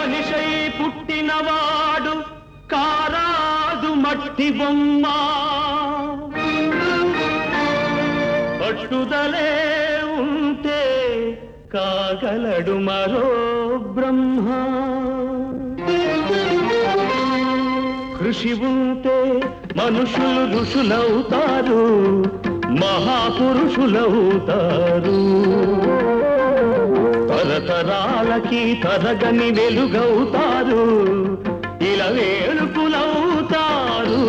మనిషై పుట్టినవాడు కారాదు మట్టి బొమ్మ పట్టుదలే ఉంటే కాగలడు మరో బ్రహ్మ కృషి ఉంటే మనుషులు ఋషులవుతారు మహాపురుషులవుతారు తరతరాలకి తరగని వెలుగవుతారు ఇలా వేడుకులవుతారు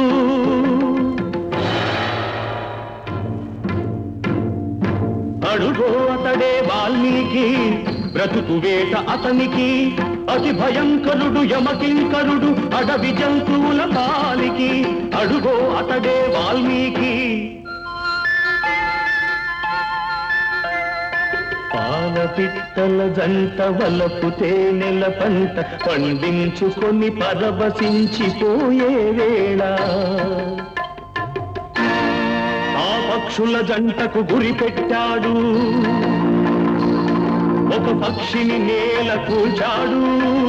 అడుగో అతడే వాల్మీకి బ్రతుకు వేట అతనికి అతి భయంకరుడు యమకింకరుడు అడవి జంతువుల పాలికి అడుగో అతడే వాల్మీకి పాలపిట్టల జంట వలపు తేనెల పంట పండించుకొని పరవశించిపోయే వేళ ఆ పక్షుల జంటకు గురి పెట్టాడు ఒక పక్షిని నేల కూల్చాడు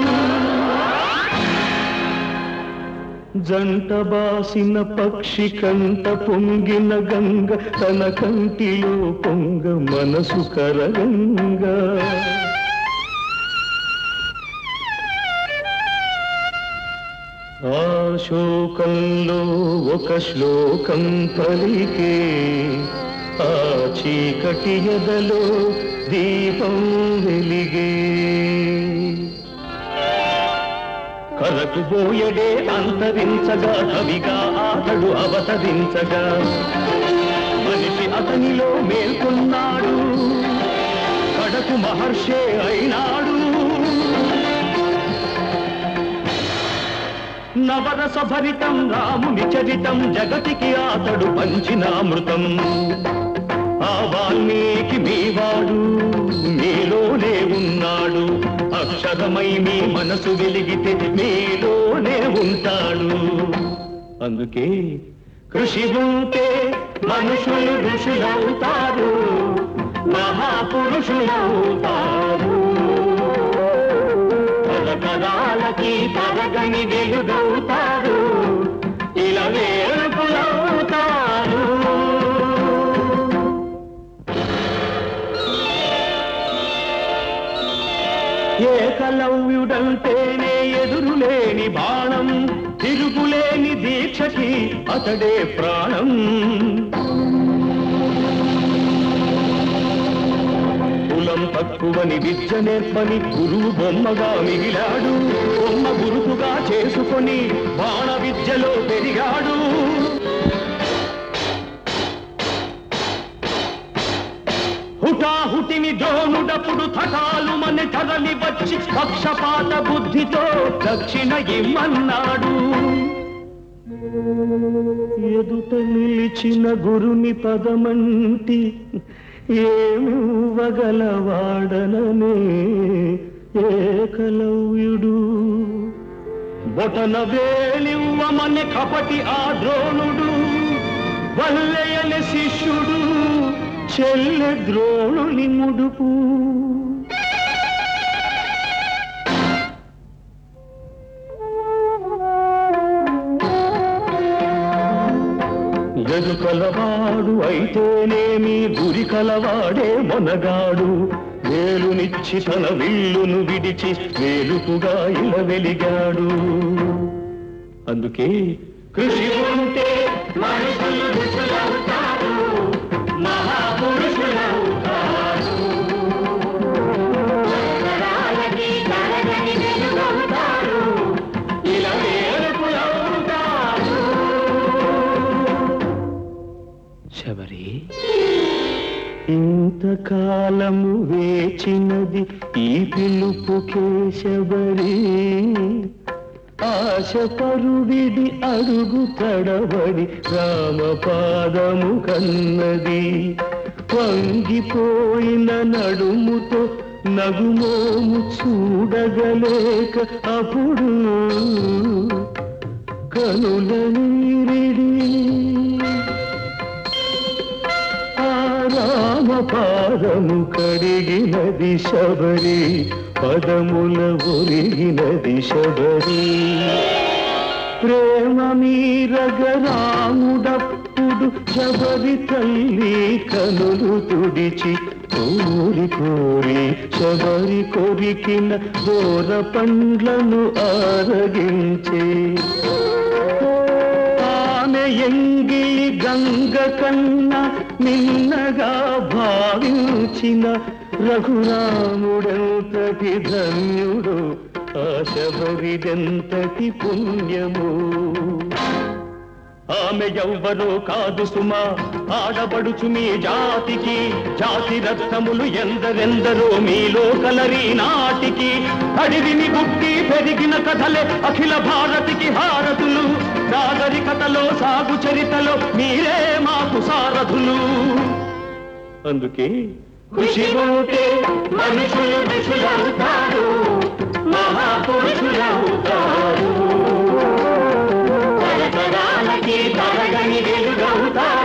జంట బాసిన పక్షి కంట పొంగిన గంగ తన కంటిలో పొంగ మనసు కరగంగా ఆ శోకంలో ఒక శ్లోకం పలికే ఆ చీకటి ఎదలో దీపం వెలిగే కరకుబోయడే అంతరించగా కవిగా అతడు అవతరించగా మనిషి అతనిలో మేల్కొన్నాడు కడకు మహర్షే అయినాడు నవరస భరితం రాముని చరితం జగతికి అతడు పంచినామృతం ఆ వాల్మీకి మీవాడు మీలోనే ఉన్నాడు అక్షరమై మీ మనసు వెలిగితే మీలోనే ఉంటాడు అందుకే కృషి ఉంటే మనుషులు ఋషులవుతారు మహాపురుషులవుతారు తరతరాలకి తరగని వెలుగవుతారు ఇలా వేడుకులవుతారు ఏకలవ్యుడంటేనే ఎదురులేని బాణం తిరుగులేని దీక్షకి అతడే ప్రాణం కులం తక్కువని విద్య నేర్పని గురువు బొమ్మగా మిగిలాడు బొమ్మ గురుతుగా చేసుకొని బాణ విద్యలో పెరిగాడు హుటాహుటిని ద్రోణుడప్పుడు థటాలు మన తరలి వచ్చి పక్షపాత బుద్ధితో దక్షిణ ఇమ్మన్నాడు ఎదుట నిలిచిన గురుని పదమంటి ఏమివ్వగలవాడననే ఏకలవ్యుడు బొటన వేలివ్వమని కపటి ఆ ద్రోణుడు వల్లయని శిష్యుడు చెల్లె ద్రోణుని ముడుపు ఎదు కలవాడు అయితేనేమి గురి కలవాడే మొనగాడు వేలునిచ్చి తన విల్లును విడిచి వేలుపుగా ఇలా వెలిగాడు అందుకే కృషి ఉంటే మనుషులు ఋషులవుతారు మహాపురుషులవుతారు ఇలా వేడుకులవుతారు శబరి ఇంతకాలము వేచినది ఈ పిలుపుకే శబరి ఆశ పరువిడి అడుగు తడబడి రామపాదము కన్నది వంగిపోయిన నడుముతో నగుమోము చూడగలేక అప్పుడు కనుల నీరిడి ఆ రామ పాదము కడిగినది శబరి, పదముల ఒరిగినది శబరి. ప్రేమ మీరగరాముడప్పుడు శబరి తల్లి కనులు తుడిచి కోరి కోరి శబరి కొరికిన దూర పండ్లను ఆరగించే. ఆమె ఎంగిలి గంగ కన్నా నిన్నగా భావించిన రఘురాముడెంతటి ధన్యుడు, ఆ శబరిదెంతటి పుణ్యము. ఆమె ఎవ్వరో కాదు సుమా, ఆడబడుచు మీ జాతికి. జాతి రత్నములు ఎందరెందరో మీలో కలరి నాటికి. అడివిని గుట్టి పెరిగిన కథలే అఖిల భారతికి హారతులు. నాగరికతలో సాగు చరితలో మీరే మాకు సారథులు. అందుకే ఖుషి ఉంటే మనుషులు ఋషులవుతారు, మహాపురుషులవుతారు. తరతరాలకి తరగని వెలుగవుతారు.